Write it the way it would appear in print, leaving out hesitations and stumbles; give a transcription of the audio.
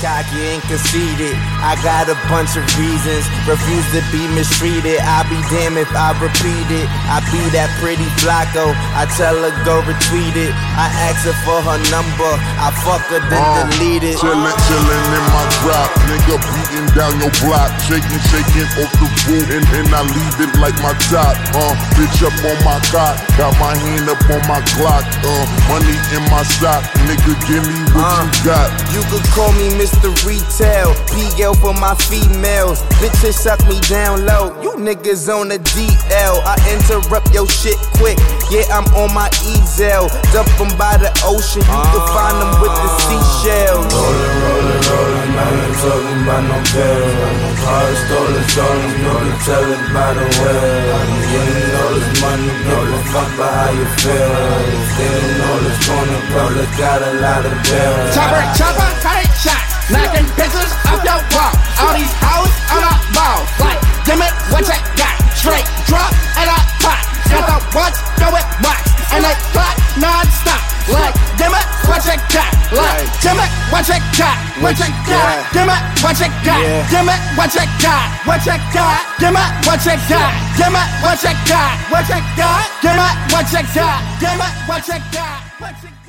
cocky and conceited. I got a bunch of reasons, refuse to be mistreated. I'll be damned if I repeat it. I be that pretty Flacco, I tell her go retweet it. I ask her for her number, I fuck her then delete it. Chillin' in my drop, nigga beating down your block, shaking off the roof, and I leave it like my top. Bitch up on my cock, got my hand up on my Glock. Money in my sock, nigga give me what you got. You could call me Mr. Retail, PL for my females. Bitches suck me down low, you niggas on the DL. I interrupt your shit quick, yeah I'm on my easel. Dump them by the ocean, you can find them with the seashells. Rollin', I ain't talking about no bills. Cars stolen, no to tell it by the well. Getting all this money, give a fuck about how you feel. Getting all this money, public got a lot of bills. Chopper, tight shots, knocking bitches off your wall. All these hoes on a ball, like, give me what you got. Straight drop and I pop. Got the watch, go it wax, and they clock non-stop. Like, give me what you got. Like, give me what you got. What you got? Give me what you got. Give me what you got. What you got? Give me what you got. Give me what you got. What you got? Give me what you got. Give me what you got. What you got?